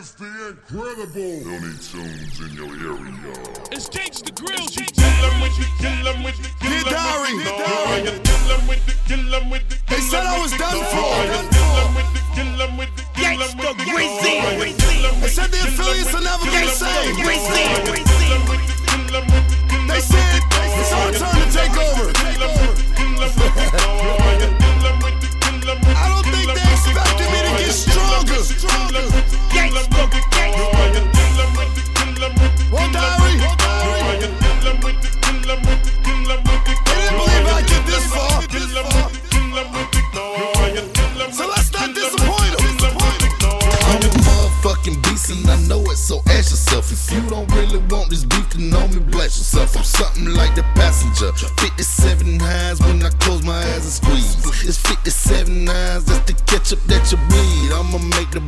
It's the incredible Looney Tunes in your area. It's Gangsta Grill. They said I was done for. Gangsta Grizzly. They said the affiliates are never gonna save. They said it's our turn to take over. I don't think they expected me to get stronger. Well, Diary, they didn't believe I'd get this far. So let's not disappoint them. I'm a motherfucking beast and I know it, so ask yourself. If you don't really want this beef, then know me, bless yourself. I'm something like the passenger,